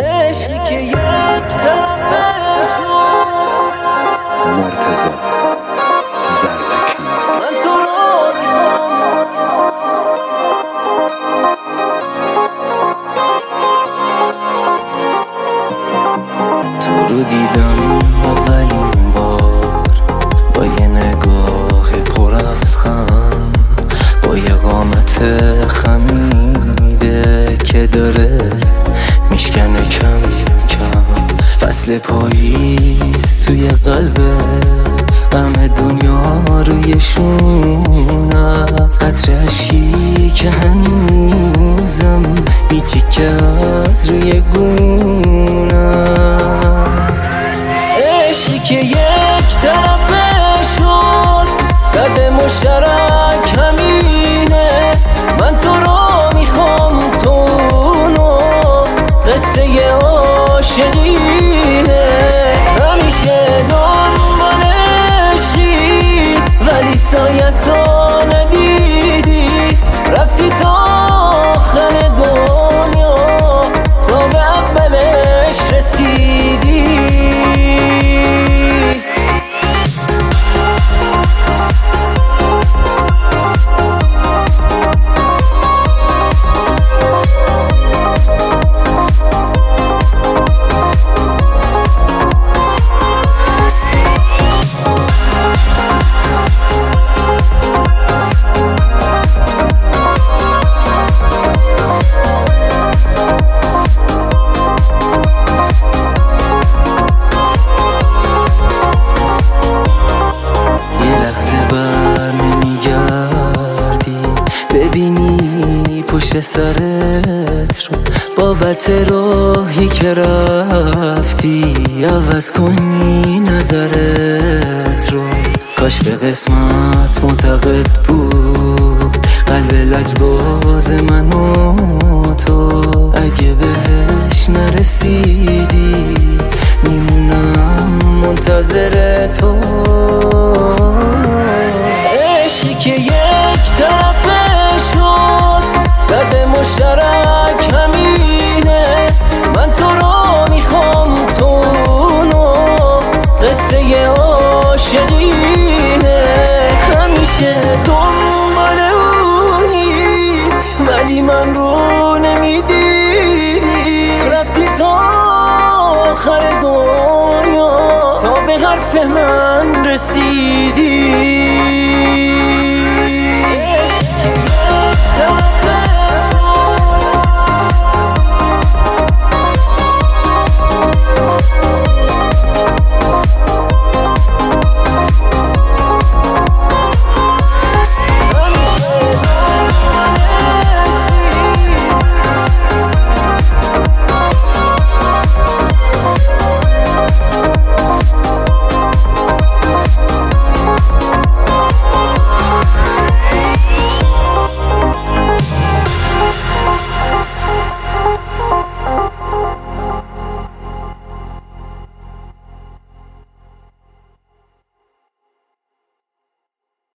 عشقی که یک طرفه شد مرتضی زربکی من تو رو تو رو دیدم اولین بار با یه نگاه پر از خم، با یه قامت خمیده که داره میشکنه کم کم. فصل پاییز توی قلبه، غم دنیا روی شونت، قطره اشکی که هنوزم میچیکه از روی گونت. عشقی که یک طرفه شد درد مشترک همینه، من تو رو میخوام، تو اونو، قصه عاشقینه. همیشه دنبال عشقی ولی سایتو ندیدی، رفتی تا آخر دنیا تا به اولش رسیدی. ببینی پشت سرت رو، بابت راهی که رفتی عوض کنی نظرت رو. کاش به قسمت معتقد بود قلب لجباز من و تو، اگه بهش نرسیدی میمونم منتظر تو. عشقی که یک طرفه شد درد مشترک همینه، من تو رو میخوام، تو اونو، قصه عاشقینه. همیشه دنبال اونی ولی من رو نمیدیدی، رفتی تا آخر دنیا تا به حرف من